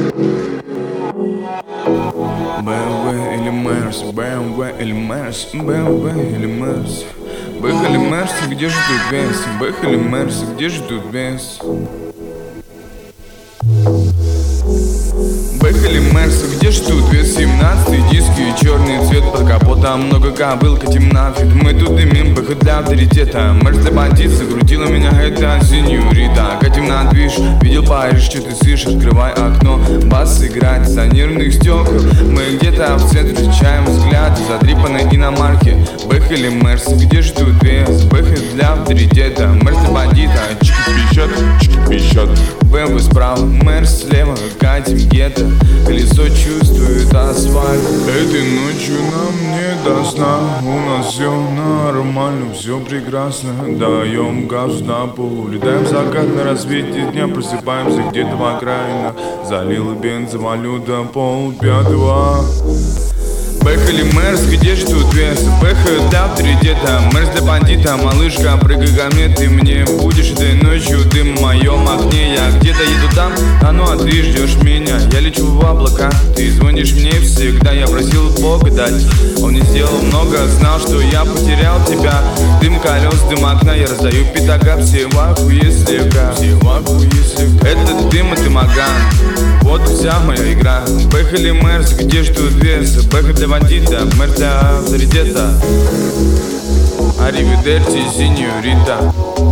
BMW или Мерс, BMW или Мерс, BMW или Мерс. Бэх или Мерс, где же тут вес? Бэх или Мерс, где же тут вес? Бэх или Мерс, где ж тут вес? 17-й диски и черный цвет под капотом, много кобылка темна. Мы тут дымим, бэх для авторитета. Мерс для бандит, закрутила меня эта сеньорита. Катим на движ, видел Париж, что ты слышишь? Открывай окно, бас играет с тонированных стекол. Мы где-то в центре встречаем взгляд задрипанной иномарки. Бэх или Мерс, где же тут вес? Бэх для авторитета. Мерс для бандита, чики-пищат. БМВ справа, Мерс слева, катим гетто. Колесо чувствует асфальт. Этой ночью нам не до сна. У нас все нормально, все прекрасно. Даем газ на пол, улетаем в закат на рассвете дня. Просыпаемся где-то в окраинах. Залила бензовалюта 4:30. Бэх или Мерс, где же тут вес? Бэх для авторитета, Мерс для бандита. Малышка, прыгай комет, ты мне будешь этой ночью дым в моем окне. Я где-то еду там, а ты ждешь меня. Я лечу в облака, ты звонишь мне всегда. Я просил Бога дать, он не сделал много. Знал, что я потерял тебя. Дым колес, дым окна, я раздаю пятака. Все в ахуе слегка, этот дым и дымоган. Вот вся моя игра. Бэх или Мерс, где ж тут вес? Бэх для бандита, Мерс для авторитета. Аривидерчи, сеньорита.